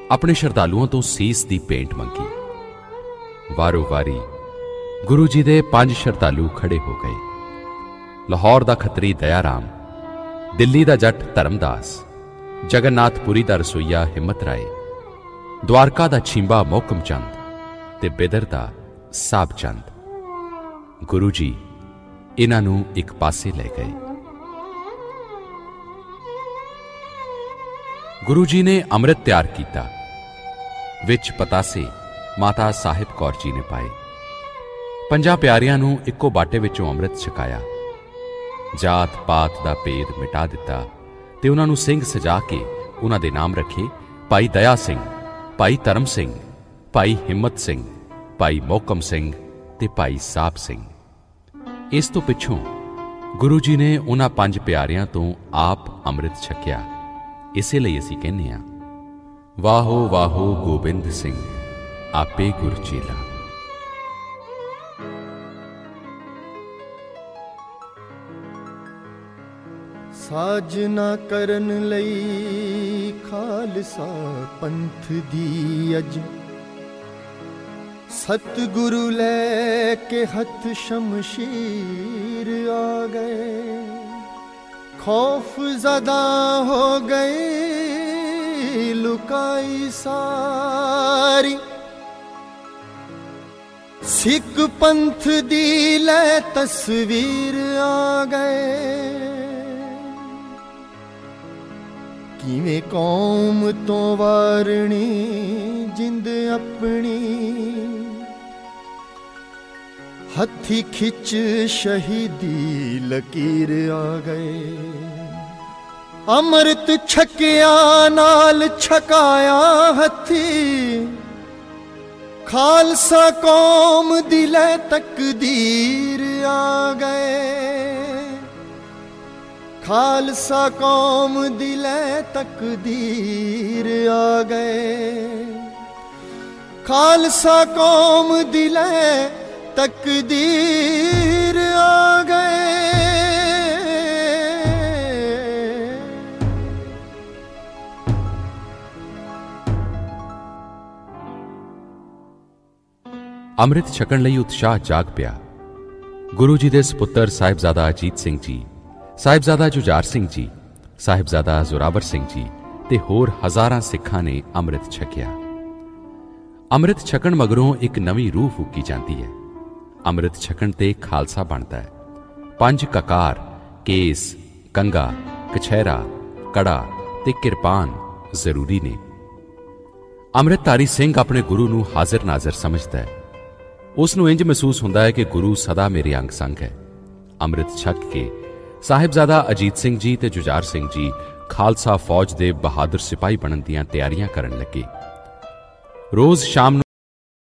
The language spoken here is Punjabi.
ਆਪਣੇ ਸ਼ਰਧਾਲੂਆਂ ਤੋਂ ਸੀਸ ਦੀ ਭੇਂਟ ਮੰਗੀ। ਵਾਰੋ ਵਾਰੀ ਗੁਰੂ ਜੀ ਦੇ 5 ਸ਼ਰਧਾਲੂ ਖੜੇ ਹੋ ਗਏ। ਲਾਹੌਰ ਦਾ ਖੱਤਰੀ ਦਇਆ ਰਾਮ, ਦਿੱਲੀ ਦਾ ਜੱਟ ਧਰਮਦਾਸ, ਜਗਨਨਾਥਪੁਰੀ ਦਾ ਰਸੋਈਆ ਹਿੰਮਤ ਰਾਏ, ਦਵਾਰਕਾ ਦਾ ਛੀਂਬਾ ਮੋਹਕਮ ਚੰਦ ਤੇ ਬਿਦਰ ਦਾ ਸਾਬ ਚੰਦ। ਗੁਰੂ ਜੀ ਇਹਨਾਂ ਨੂੰ ਇੱਕ ਪਾਸੇ ਲੈ ਗਏ। ਗੁਰੂ ਜੀ ਨੇ ਅੰਮ੍ਰਿਤ ਤਿਆਰ ਕੀਤਾ। ਵਿੱਚ ਪਤਾਸੇ ਮਾਤਾ ਸਾਹਿਬ ਕੌਰ ਜੀ ਨੇ ਪਾਏ। 5 ਪਿਆਰਿਆਂ ਨੂੰ ਇੱਕੋ ਬਾਟੇ ਵਿੱਚੋਂ ਅੰਮ੍ਰਿਤ ਛਕਾਇਆ। ਜਾਤ ਪਾਤ ਦਾ ਭੇਦ ਮਿਟਾ ਦਿੱਤਾ ਤੇ ਉਹਨਾਂ ਨੂੰ ਸਿੰਘ ਸਜਾ ਕੇ ਉਹਨਾਂ ਦੇ ਨਾਮ ਰੱਖੇ ਭਾਈ ਦਇਆ ਸਿੰਘ, ਭਾਈ ਧਰਮ ਸਿੰਘ, ਭਾਈ ਹਿੰਮਤ ਸਿੰਘ, ਭਾਈ ਮੋਹਕਮ ਸਿੰਘ ਤੇ ਭਾਈ ਸਾਹਿਬ ਸਿੰਘ। ਇਸ ਤੋਂ ਪਿੱਛੋਂ ਗੁਰੂ ਜੀ ਨੇ ਉਹਨਾਂ 5 ਪਿਆਰਿਆਂ ਤੋਂ ਆਪ ਅੰਮ੍ਰਿਤ ਛਕਿਆ। ਇਸੇ ਲਈ ਅਸੀਂ ਕਹਿੰਦੇ ਹਾਂ, ਵਾਹੋ ਵਾਹੋ ਗੋਬਿੰਦ ਸਿੰਘ ਆਪੇ ਗੁਰ ਚੇਲਾ। ਸਾਜਨਾ ਕਰਨ ਲਈ ਖਾਲਸਾ ਪੰਥ ਦੀ ਅਜ, ਸਤਿਗੁਰੂ ਲੈ ਕੇ ਹੱਥ ਸ਼ਮਸ਼ੀਰ ਆ ਗਏ। ਖੌਫ ਜ਼ਦਾ ਹੋ ਗਈ ਲੁਕਾਈ ਸਾਰੀ, ਸਿੱਖ ਪੰਥ ਦੀ ਲੈ ਤਸਵੀਰ ਆ ਗਏ। ਕਿਵੇਂ ਕੌਮ ਤੋਂ ਵਾਰਣੀ ਜਿੰਦ ਆਪਣੀ, ਹੱਥੀ ਖਿੱਚ ਸ਼ਹੀਦੀ ਲਕੀਰ ਆ ਗਏ। ਅੰਮ੍ਰਿਤ ਛਕਿਆ ਨਾਲ ਛਕਾਇਆ ਹੱਥੀ, ਖਾਲਸਾ ਕੌਮ ਦੀ ਲੈ ਤਕਦੀਰ ਆ ਗਏ। ਖਾਲਸਾ ਕੌਮ ਦੀ ਲੈ ਤਕਦੀਰ ਆ ਗਏ। ਖਾਲਸਾ ਕੌਮ ਦੀ ਲੈ ਤਕਦੀਰ ਆ ਗਏ। ਅੰਮ੍ਰਿਤ ਛਕਣ ਲਈ ਉਤਸ਼ਾਹ ਜਾਗ ਪਿਆ। ਗੁਰੂ ਜੀ ਦੇ ਸਪੁੱਤਰ ਸਾਹਿਬਜ਼ਾਦਾ ਅਜੀਤ ਸਿੰਘ ਜੀ, ਸਾਹਿਬਜ਼ਾਦਾ ਜੁਝਾਰ ਸਿੰਘ ਜੀ, ਸਾਹਿਬਜ਼ਾਦਾ ਜ਼ੋਰਾਵਰ ਸਿੰਘ ਜੀ ਤੇ ਹੋਰ ਹਜ਼ਾਰਾਂ ਸਿੱਖਾਂ ਨੇ ਅੰਮ੍ਰਿਤ ਛਕਿਆ। ਅੰਮ੍ਰਿਤ ਛਕਣ ਮਗਰੋਂ ਇੱਕ ਨਵੀਂ ਰੂਹ ਫੂਕੀ ਜਾਂਦੀ ਹੈ। ਅੰਮ੍ਰਿਤ ਛਕਣ ਤੇ ਖਾਲਸਾ ਬਣਦਾ ਹੈ। 5 ਕਕਾਰ, ਕੇਸ, ਕੰਗਾ, ਕਛਹਿਰਾ, ਕੜਾ ਤੇ ਕਿਰਪਾਨ ਜ਼ਰੂਰੀ ਨੇ। ਅੰਮ੍ਰਿਤਧਾਰੀ ਸਿੰਘ ਆਪਣੇ ਗੁਰੂ ਨੂੰ ਹਾਜ਼ਰ ਨਾਜ਼ਰ ਸਮਝਦਾ ਹੈ। ਉਸ ਨੂੰ ਇੰਜ ਮਹਿਸੂਸ ਹੁੰਦਾ ਹੈ ਕਿ ਗੁਰੂ ਸਦਾ ਮੇਰੇ ਅੰਗ ਸੰਗ ਹੈ। ਅੰਮ੍ਰਿਤ ਛਕ ਕੇ ਸਾਹਿਬਜ਼ਾਦਾ ਅਜੀਤ ਸਿੰਘ ਜੀ ਤੇ ਜੁਝਾਰ ਸਿੰਘ ਜੀ ਖਾਲਸਾ ਫੌਜ ਦੇ ਬਹਾਦਰ ਸਿਪਾਹੀ ਬਣਨ ਦੀਆਂ ਤਿਆਰੀਆਂ ਕਰਨ ਲੱਗੇ। ਰੋਜ਼ ਸ਼ਾਮ ਨੂੰ